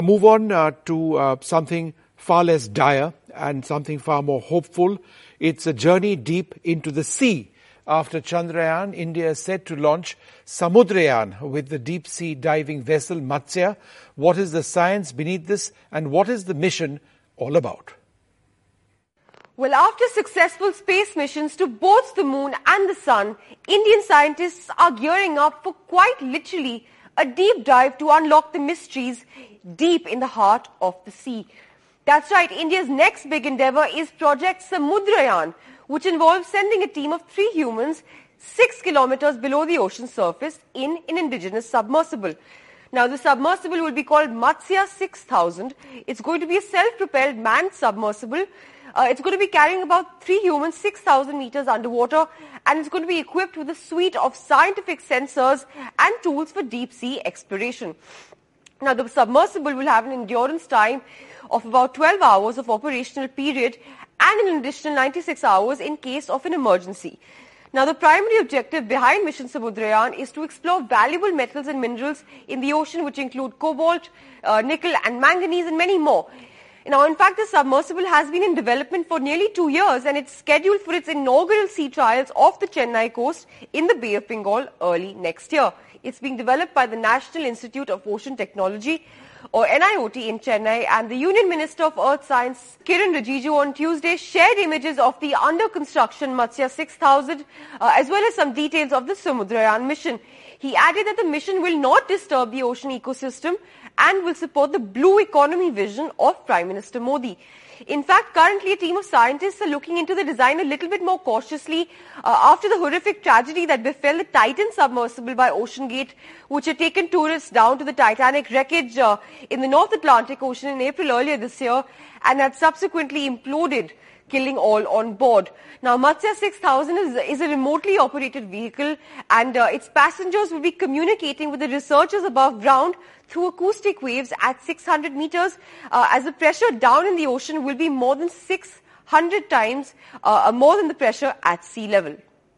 Move on to something far less dire and something far more hopeful. It's a journey deep into the sea. After Chandrayaan, India is set to launch Samudrayaan with the deep-sea diving vessel Matsya. What is the science beneath this, and what is the mission all about? Well, after successful space missions to both the moon and the sun, Indian scientists are gearing up for quite literally a deep dive to unlock the mysteries deep in the heart of the sea. That's right, India's next big endeavor is Project Samudrayaan, which involves sending a team of 3 humans 6 kilometers below the ocean surface in an indigenous submersible. Now, the submersible will be called Matsya 6000. It's going to be a self-propelled manned submersible. It's going to be carrying about 3 humans 6,000 meters underwater, and it's going to be equipped with a suite of scientific sensors and tools for deep-sea exploration. Now, the submersible will have an endurance time of about 12 hours of operational period and an additional 96 hours in case of an emergency. Now, the primary objective behind Mission Samudrayaan is to explore valuable metals and minerals in the ocean, which include cobalt, nickel and manganese and many more. Now, in fact, the submersible has been in development for nearly 2 years, and it's scheduled for its inaugural sea trials off the Chennai coast in the Bay of Bengal early next year. It's being developed by the National Institute of Ocean Technology, or NIOT, in Chennai, and the Union Minister of Earth Science, Kiren Rijiju, on Tuesday shared images of the under-construction Matsya 6000, as well as some details of the Samudrayaan mission. He added that the mission will not disturb the ocean ecosystem and will support the blue economy vision of Prime Minister Modi. In fact, currently a team of scientists are looking into the design a little bit more cautiously after the horrific tragedy that befell the Titan submersible by OceanGate, which had taken tourists down to the Titanic wreckage in the North Atlantic Ocean in April earlier this year, and had subsequently imploded, killing all on board. Now, Matsya 6000 is a remotely operated vehicle, and its passengers will be communicating with the researchers above ground through acoustic waves at 600 meters, as the pressure down in the ocean will be more than 600 times more than the pressure at sea level.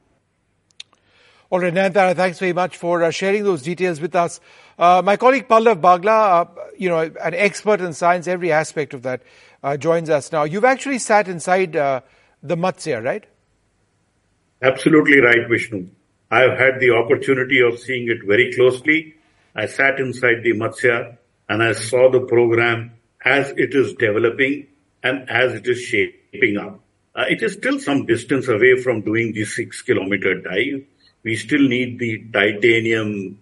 All right, Nayantara, thanks very much for sharing those details with us. My colleague Pallav Bagla, an expert in science, every aspect of that, joins us now. You've actually sat inside the Matsya, right? Absolutely right, Vishnu. I've had the opportunity of seeing it very closely. I sat inside the Matsya and I saw the program as it is developing and as it is shaping up. It is still some distance away from doing the 6-kilometer dive. We still need the titanium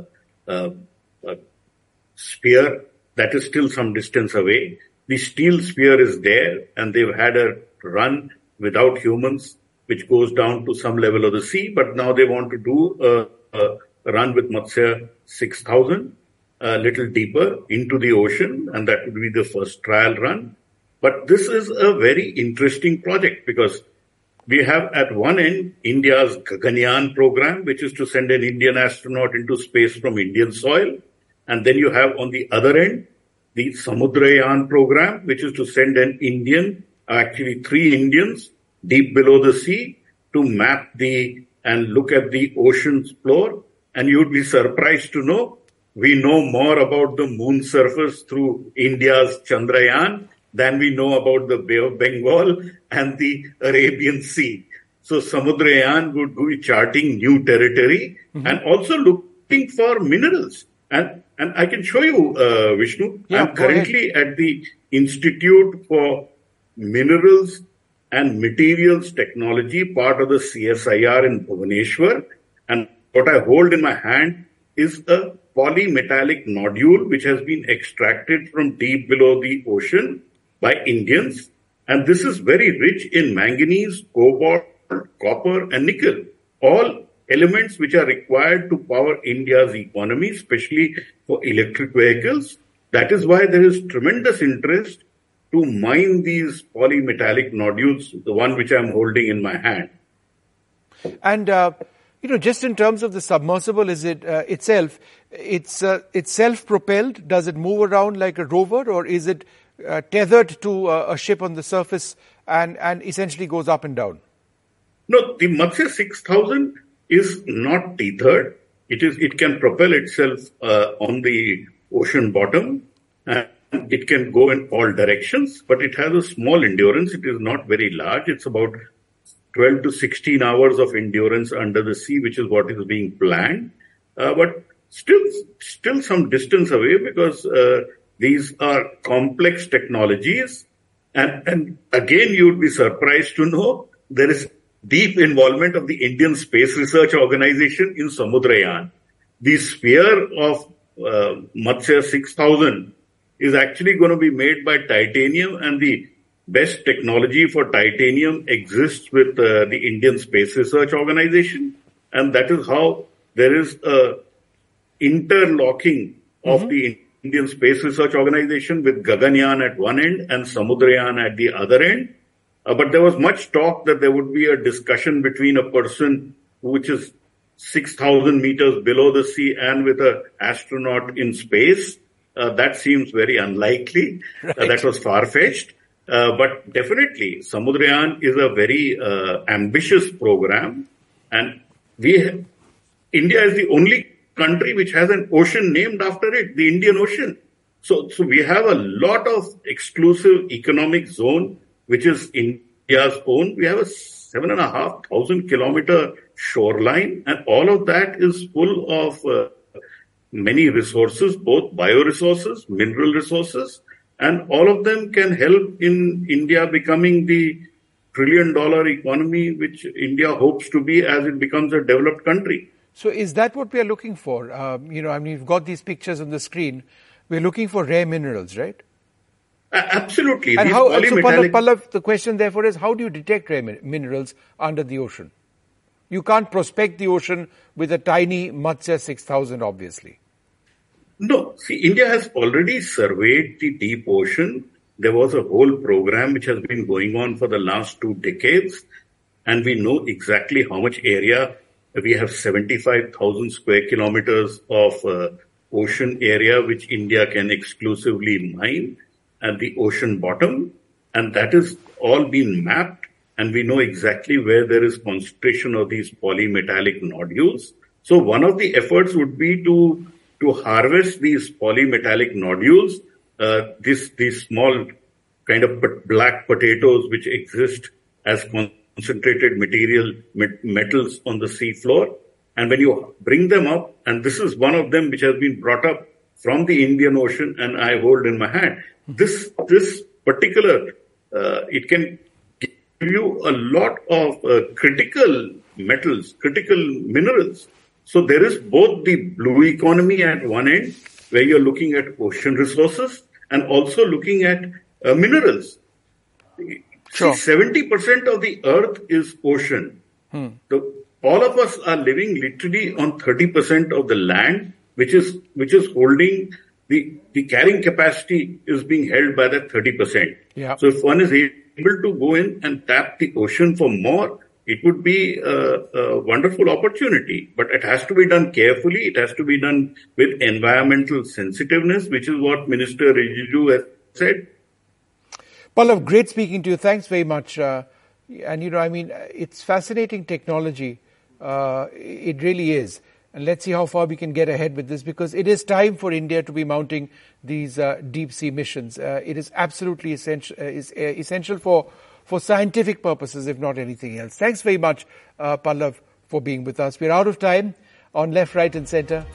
sphere. That is still some distance away. The steel sphere is there, and they've had a run without humans, which goes down to some level of the sea. But now they want to do a run with Matsya 6000, a little deeper into the ocean, and that would be the first trial run. But this is a very interesting project because we have at one end India's Gaganyaan program, which is to send an Indian astronaut into space from Indian soil. And then you have on the other end the Samudrayaan program, which is to send an Indian, actually 3 Indians, deep below the sea to map and look at the ocean's floor. And you'd be surprised to know we know more about the moon surface through India's Chandrayaan than we know about the Bay of Bengal and the Arabian Sea. So Samudrayaan would be charting new territory and also looking for minerals. And I can show you, Vishnu. Yeah, I'm currently at the Institute for Minerals and Materials Technology, part of the CSIR in Bhubaneswar. And what I hold in my hand is a polymetallic nodule which has been extracted from deep below the ocean by Indians. And this is very rich in manganese, cobalt, copper and nickel, all elements which are required to power India's economy, especially for electric vehicles. That is why there is tremendous interest to mine these polymetallic nodules, the one which I'm holding in my hand. And, just in terms of the submersible, is it itself, it's self-propelled? Does it move around like a rover, or is it tethered to a ship on the surface and essentially goes up and down? No, the Matsya 6000 is not tethered. It can propel itself on the ocean bottom. And it can go in all directions, but it has a small endurance. It is not very large. It's about 12 to 16 hours of endurance under the sea, which is what is being planned. But still some distance away, because these are complex technologies. And again, you would be surprised to know there is deep involvement of the Indian Space Research Organization in Samudrayaan. The sphere of Matsya 6000 is actually going to be made by titanium, and the best technology for titanium exists with the Indian Space Research Organization. And that is how there is a interlocking of the Indian Space Research Organization with Gaganyaan at one end and Samudrayaan at the other end. But there was much talk that there would be a discussion between a person which is 6,000 meters below the sea and with an astronaut in space. That seems very unlikely. Right. That was far-fetched. But definitely, Samudrayaan is a very ambitious program. And India is the only country which has an ocean named after it, the Indian Ocean. So we have a lot of exclusive economic zone, which is India's own. We have a 7,500 kilometer shoreline, and all of that is full of many resources, both bioresources, mineral resources, and all of them can help in India becoming the $1 trillion economy which India hopes to be as it becomes a developed country. So is that what we are looking for? You've got these pictures on the screen. We're looking for rare minerals, right? Absolutely. And how, so Pallav, the question therefore is, how do you detect rare minerals under the ocean? You can't prospect the ocean with a tiny Matsya 6000, obviously. No. See, India has already surveyed the deep ocean. There was a whole program which has been going on for the last 2 decades, and we know exactly how much area. We have 75,000 square kilometers of ocean area which India can exclusively mine at the ocean bottom, and that is all been mapped, and we know exactly where there is concentration of these polymetallic nodules. So one of the efforts would be to harvest these polymetallic nodules, these small kind of black potatoes which exist as concentrated metals on the sea floor. And when you bring them up, and this is one of them which has been brought up from the Indian Ocean and I hold in my hand, this particular, it can give you a lot of critical metals, critical minerals. So there is both the blue economy at one end, where you're looking at ocean resources, and also looking at minerals. Sure. 70% of the earth is ocean. So all of us are living literally on 30% of the land, which is holding the carrying capacity is being held by that 30%. Yeah. So if one is able to go in and tap the ocean for more, it would be a wonderful opportunity. But it has to be done carefully. It has to be done with environmental sensitiveness, which is what Minister Rijiju has said. Pallav, great speaking to you. Thanks very much. It's fascinating technology. It really is. And let's see how far we can get ahead with this, because it is time for India to be mounting these deep sea missions. It is absolutely essential for scientific purposes, if not anything else. Thanks very much, Pallav, for being with us. We're out of time on Left, Right and Centre.